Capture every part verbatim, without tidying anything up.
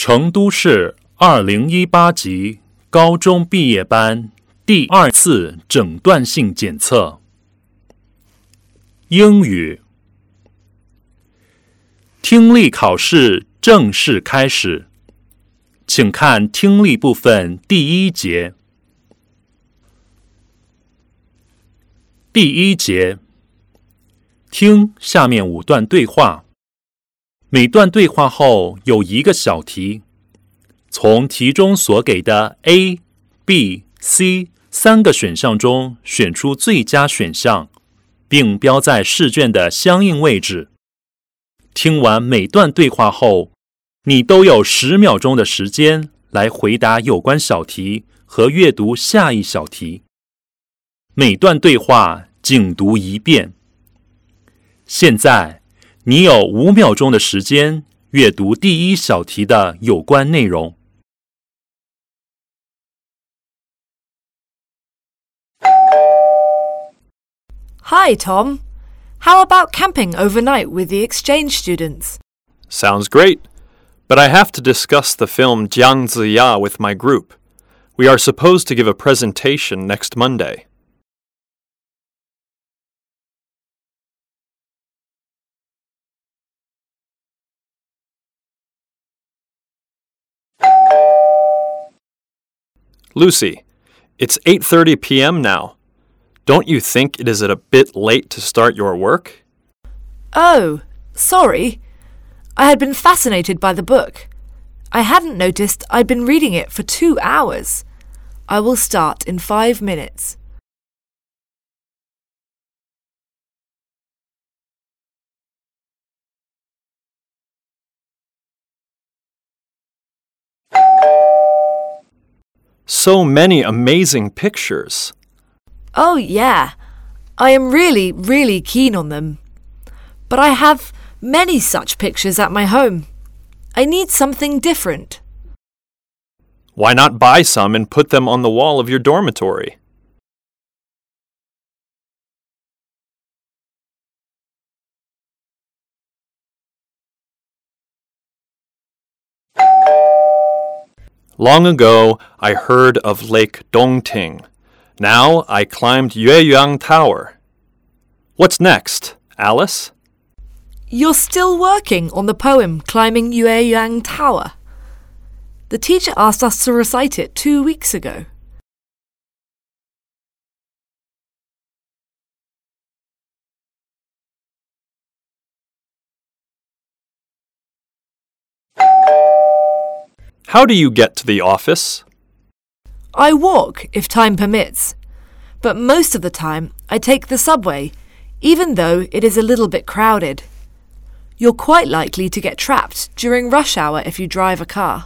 成都市二零一八级高中毕业班第二次诊断性检测。英语。听力考试正式开始，请看听力部分第一节。第一节，听下面五段对话。每段对话后有一个小题，从题中所给的 A、B、C 三个选项中选出最佳选项，并标在试卷的相应位置。听完每段对话后，你都有十秒钟的时间来回答有关小题和阅读下一小题。每段对话仅读一遍。现在你有五秒钟的时间阅读第一小题的有关内容。 Hi, Tom. How about camping overnight with the exchange students? Sounds great, but I have to discuss the film Jiang Ziya with my group. We are supposed to give a presentation next Monday. Lucy, it's eight thirty p.m. now. Don't you think it is a bit late to start your work? Oh, sorry. I had been fascinated by the book. I hadn't noticed I'd been reading it for two hours. I will start in five minutes. So many amazing pictures. Oh, yeah. I am really, really keen on them. But I have many such pictures at my home. I need something different. Why not buy some and put them on the wall of your dormitory? Long ago, I heard of Lake Dongting. Now I climbed Yueyang Tower. What's next, Alice? You're still working on the poem Climbing Yueyang Tower. The teacher asked us to recite it two weeks ago. How do you get to the office? I walk if time permits, but most of the time I take the subway, even though it is a little bit crowded. You're quite likely to get trapped during rush hour if you drive a car.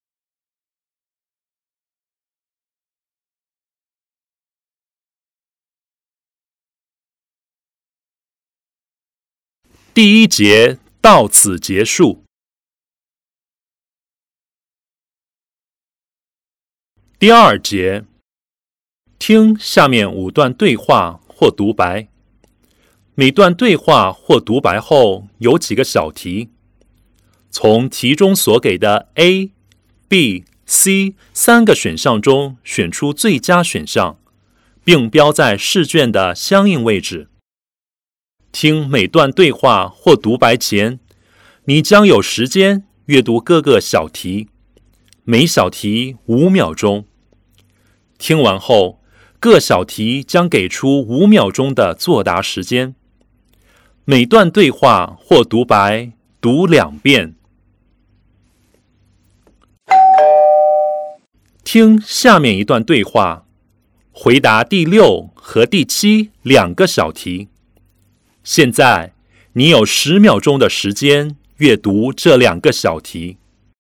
"第一节到此结束。第二节，听下面五段对话或独白。每段对话或独白后有几个小题，从题中所给的 A、B、C 三个选项中选出最佳选项，并标在试卷的相应位置。听每段对话或独白前，你将有时间阅读各个小题，每小题五秒钟。听完后，各小题将给出五秒钟的作答时间。每段对话或独白读两遍。听下面一段对话，回答第六和第七两个小题。现在你有十秒钟的时间阅读这两个小题。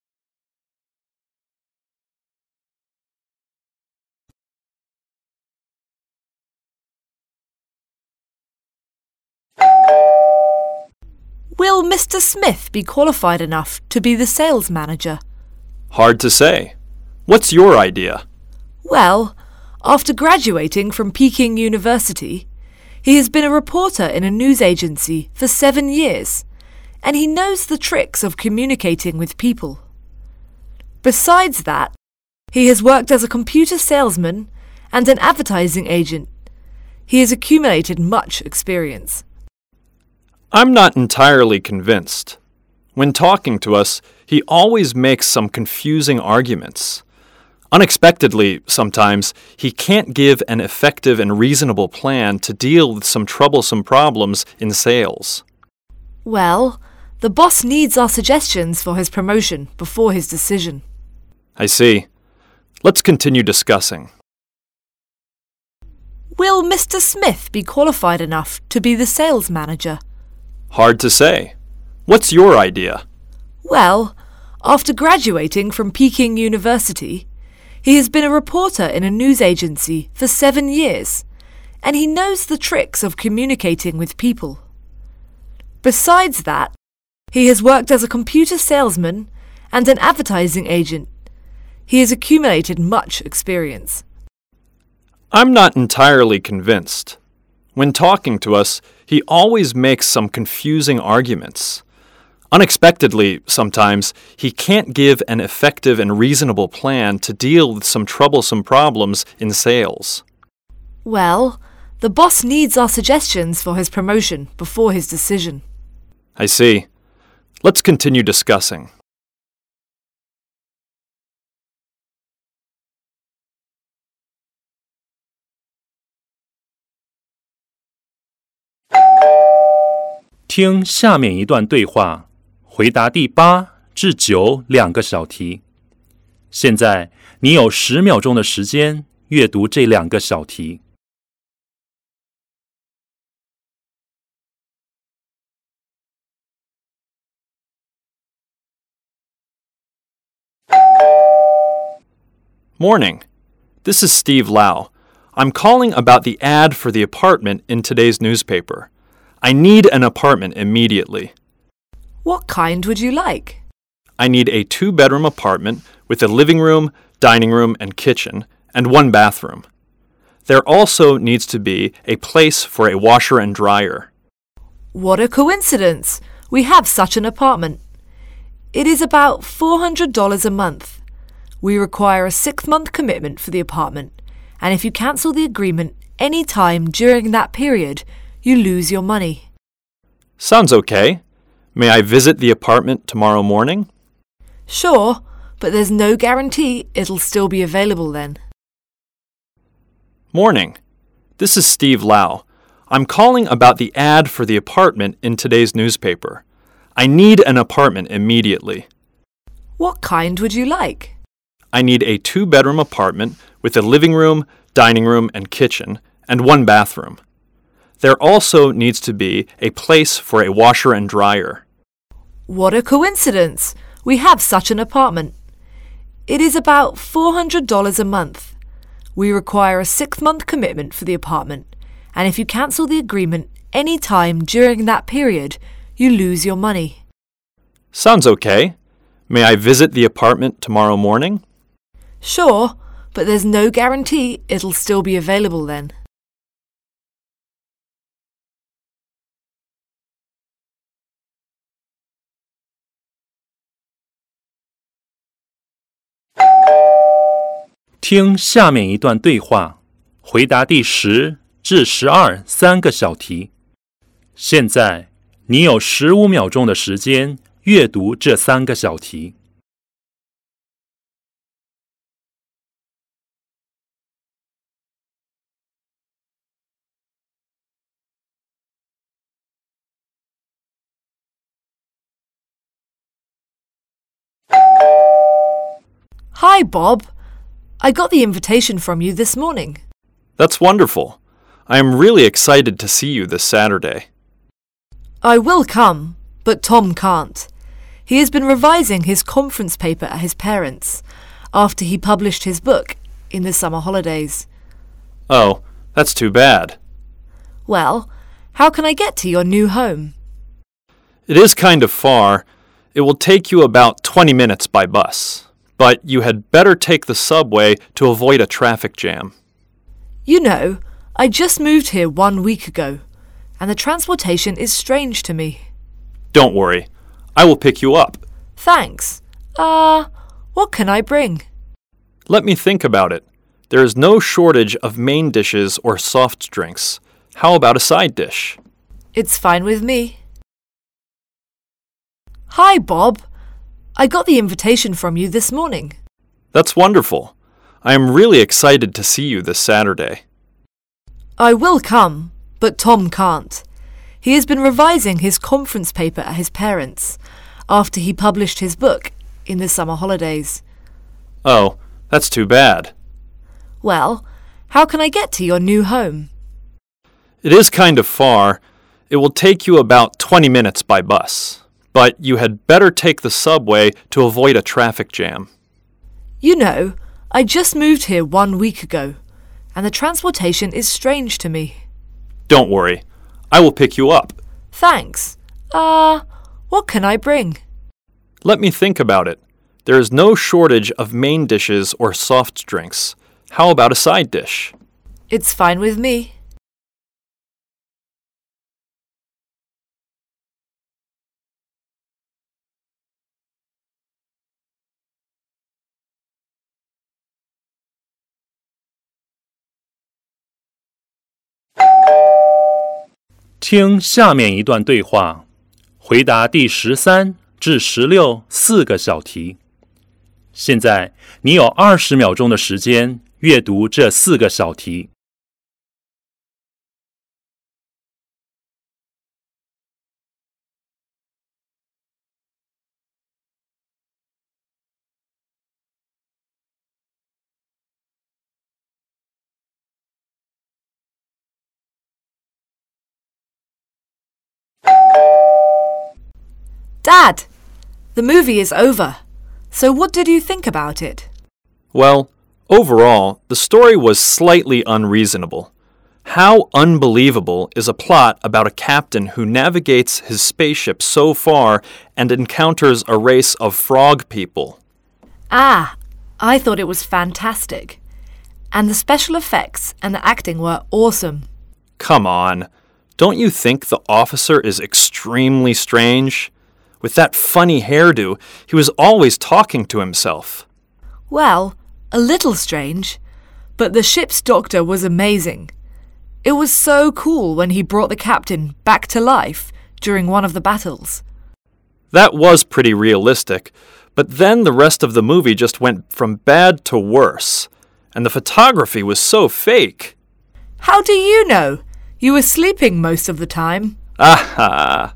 Will Mister Smith be qualified enough to be the sales manager? Hard to say. What's your idea? Well, after graduating from Peking University, he has been a reporter in a news agency for seven years, and he knows the tricks of communicating with people. Besides that, he has worked as a computer salesman and an advertising agent. He has accumulated much experience. I'm not entirely convinced. When talking to us, he always makes some confusing arguments. Unexpectedly, sometimes, he can't give an effective and reasonable plan to deal with some troublesome problems in sales. Well, the boss needs our suggestions for his promotion before his decision. I see. Let's continue discussing. Will Mister Smith be qualified enough to be the sales manager? Hard to say. What's your idea? Well, after graduating from Peking University, he has been a reporter in a news agency for seven years, and he knows the tricks of communicating with people. Besides that, he has worked as a computer salesman and an advertising agent. He has accumulated much experience. I'm not entirely convinced. When talking to us, he always makes some confusing arguments. Unexpectedly, sometimes, he can't give an effective and reasonable plan to deal with some troublesome problems in sales. Well, the boss needs our suggestions for his promotion before his decision. I see. Let's continue discussing. 听下面一段对话，回答第八至九两个小题。现在你有十秒钟的时间阅读这两个小题。 Morning. This is Steve Lau. I'm calling about the ad for the apartment in today's newspaper. I need an apartment immediately. What kind would you like? I need a two-bedroom apartment with a living room, dining room, and kitchen, and one bathroom. There also needs to be a place for a washer and dryer. What a coincidence! We have such an apartment. It is about four hundred dollars a month. We require a six-month commitment for the apartment, and if you cancel the agreement any time during that period, you lose your money. Sounds okay. May I visit the apartment tomorrow morning? Sure, but there's no guarantee it'll still be available then. Morning. This is Steve Lau. I'm calling about the ad for the apartment in today's newspaper. I need an apartment immediately. What kind would you like? I need a two-bedroom apartment with a living room, dining room, and kitchen, and one bathroom. There also needs to be a place for a washer and dryer. What a coincidence! We have such an apartment. It is about four hundred dollars a month. We require a six-month commitment for the apartment, and if you cancel the agreement any time during that period, you lose your money. Sounds okay. May I visit the apartment tomorrow morning? Sure, but there's no guarantee it'll still be available then. 《听下面一段对话，回答第十至十二三个小题。现在你有十五秒钟的时间阅读这三个小题。 Hi, Bob. I got the invitation from you this morning. That's wonderful. I am really excited to see you this Saturday. I will come, but Tom can't. He has been revising his conference paper at his parents' after he published his book in the summer holidays. Oh, that's too bad. Well, how can I get to your new home? It is kind of far. It will take you about twenty minutes by bus. But you had better take the subway to avoid a traffic jam. You know, I just moved here one week ago, and the transportation is strange to me. Don't worry. I will pick you up. Thanks. Uh, What can I bring? Let me think about it. There is no shortage of main dishes or soft drinks. How about a side dish? It's fine with me. Hi, Bob. I got the invitation from you this morning. That's wonderful. I am really excited to see you this Saturday. I will come, but Tom can't. He has been revising his conference paper at his parents' after he published his book in the summer holidays. Oh, that's too bad. Well, how can I get to your new home? It is kind of far. It will take you about twenty minutes by bus. But you had better take the subway to avoid a traffic jam. You know, I just moved here one week ago, and the transportation is strange to me. Don't worry. I will pick you up. Thanks. Uh, what can I bring? Let me think about it. There is no shortage of main dishes or soft drinks. How about a side dish? It's fine with me. 听下面一段对话，回答第十三至十六四个小题。现在你有二十秒钟的时间阅读这四个小题。 Dad, the movie is over. So what did you think about it? Well, overall, the story was slightly unreasonable. How unbelievable is a plot about a captain who navigates his spaceship so far and encounters a race of frog people? Ah, I thought it was fantastic. And the special effects and the acting were awesome. Come on. Don't you think the officer is extremely strange? With that funny hairdo, he was always talking to himself. Well, a little strange, but the ship's doctor was amazing. It was so cool when he brought the captain back to life during one of the battles. That was pretty realistic, but then the rest of the movie just went from bad to worse, and the photography was so fake. How do you know? You were sleeping most of the time. Aha!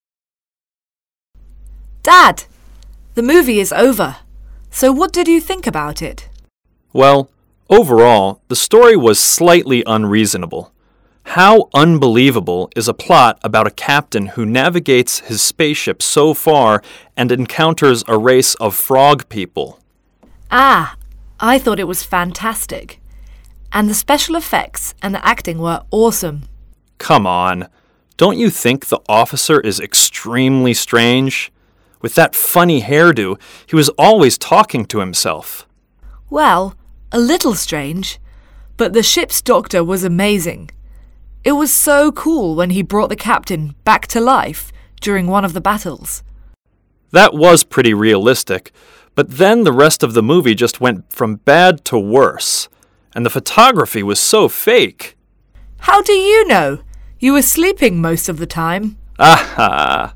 Dad, the movie is over. So what did you think about it? Well, overall, the story was slightly unreasonable. How unbelievable is a plot about a captain who navigates his spaceship so far and encounters a race of frog people? Ah, I thought it was fantastic. And the special effects and the acting were awesome. Come on. Don't you think the officer is extremely strange? With that funny hairdo, he was always talking to himself. Well, a little strange, but the ship's doctor was amazing. It was so cool when he brought the captain back to life during one of the battles. That was pretty realistic, but then the rest of the movie just went from bad to worse, and the photography was so fake. How do you know? You were sleeping most of the time. Aha!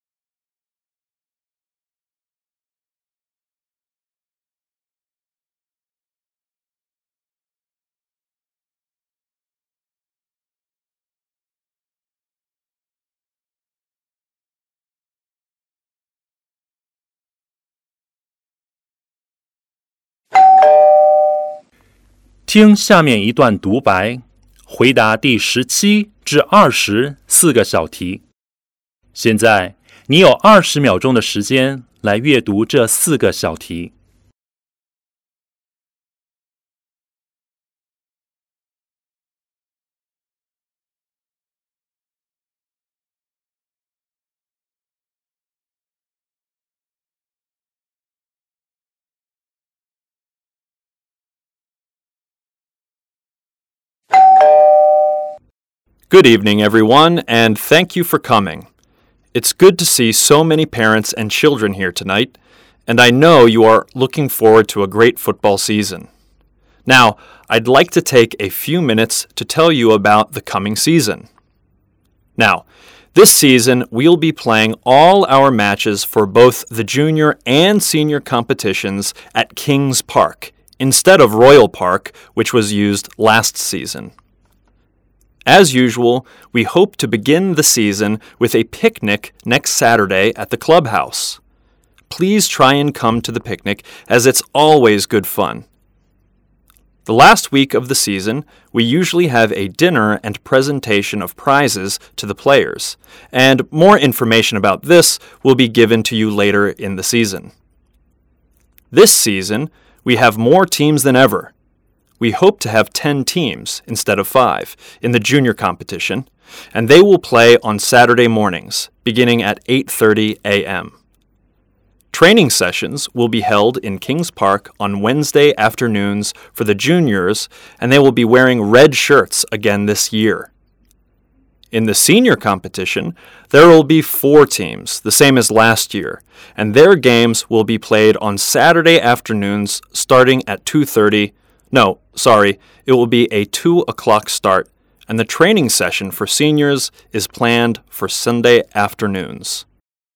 听下面一段独白，回答第十七至二十四个小题。现在你有二十秒钟的时间来阅读这四个小题。 Good evening, everyone, and thank you for coming. It's good to see so many parents and children here tonight. and I know you are looking forward to a great football season. Now, I'd like to take a few minutes to tell you about the coming season. Now, this season, we'll be playing all our matches for both the junior and senior competitions at Kings Park, instead of Royal Park, which was used last season. As usual, we hope to begin the season with a picnic next Saturday at the clubhouse. Please try and come to the picnic, as it's always good fun. The last week of the season, we usually have a dinner and presentation of prizes to the players, and more information about this will be given to you later in the season. This season, we have more teams than ever. We hope to have ten teams instead of five in the junior competition, and they will play on Saturday mornings, beginning at eight thirty a.m. Training sessions will be held in Kings Park on Wednesday afternoons for the juniors, and they will be wearing red shirts again this year. In the senior competition, there will be four teams, the same as last year, and their games will be played on Saturday afternoons starting at two thirty. No, sorry, it will be a two o'clock start, and the training session for seniors is planned for Sunday afternoons.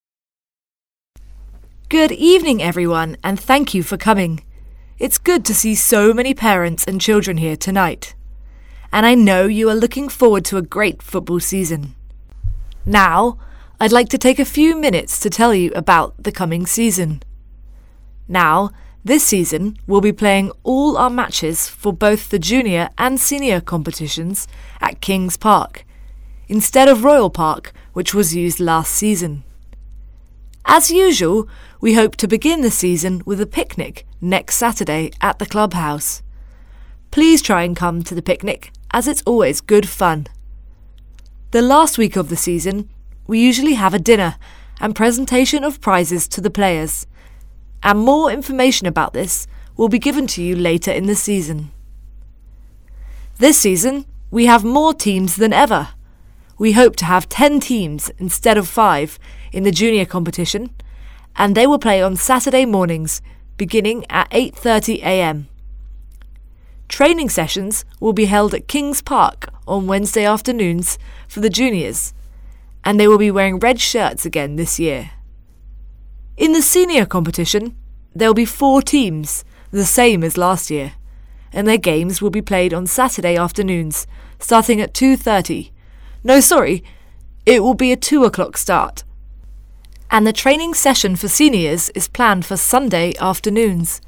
Good evening, everyone, and thank you for coming. It's good to see so many parents and children here tonight. And I know you are looking forward to a great football season. Now, I'd like to take a few minutes to tell you about the coming season. Now, this season, we'll be playing all our matches for both the junior and senior competitions at Kings Park, instead of Royal Park, which was used last season. As usual, we hope to begin the season with a picnic next Saturday at the clubhouse. Please try and come to the picnic, as it's always good fun. The last week of the season, we usually have a dinner and presentation of prizes to the players, and more information about this will be given to you later in the season. This season, we have more teams than ever. We hope to have ten teams instead of five in the junior competition, and they will play on Saturday mornings, beginning at eight thirty a.m. Training sessions will be held at Kings Park on Wednesday afternoons for the juniors, and they will be wearing red shirts again this year. In the senior competition, there will be four teams, the same as last year, and their games will be played on Saturday afternoons, starting at two thirty. No, sorry, it will be a two o'clock start. And the training session for seniors is planned for Sunday afternoons.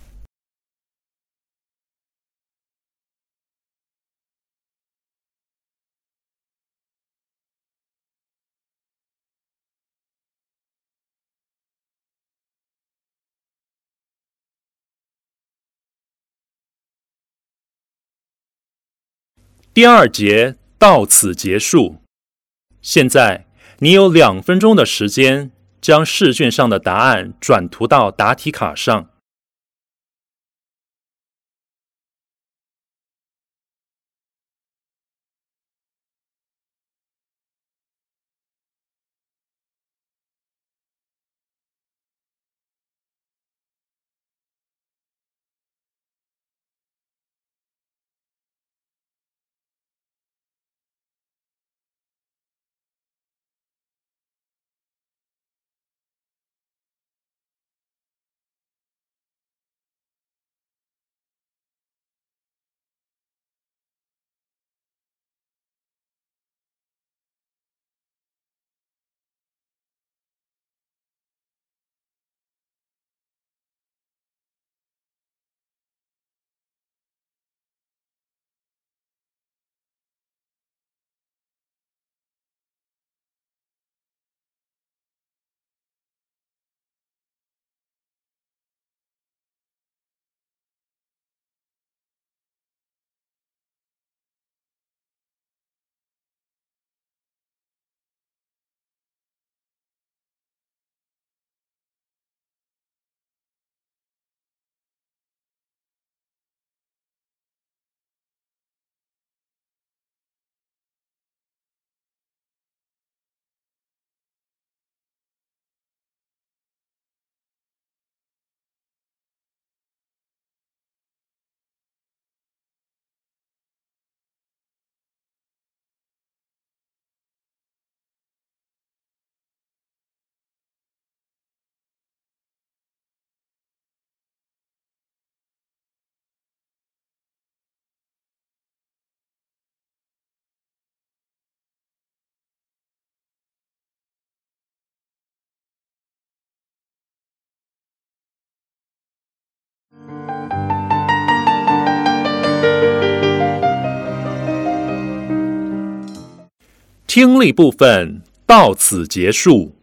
第二节到此结束。现在你有两分钟的时间，将试卷上的答案转涂到答题卡上。 听力部分到此结束。